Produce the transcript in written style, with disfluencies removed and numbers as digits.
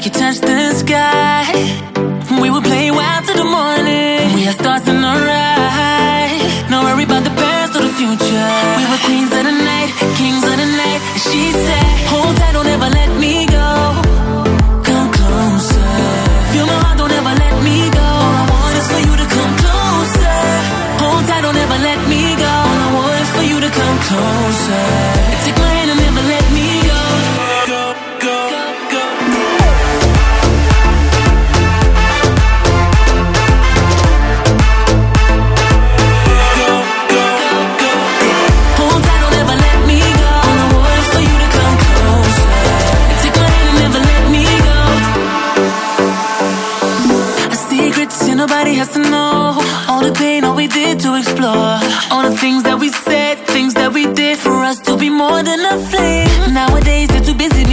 could touch the sky. We would play wild till the morning. We had stars in our eyes. No worry about the past or the future. We were queens of the night, kings of the night. And she said, hold tight, don't ever let me go. Come closer. Feel my heart, don't ever let me go. All I want is for you to come closer. Hold tight, don't ever let me go. All I want is for you to come closer. Take my hand and never let me go. Go, go, go, go. Nobody has to know all the pain, all we did to explore, all the things that we said, things that we did for us to be more than a flame. Nowadays they're too busy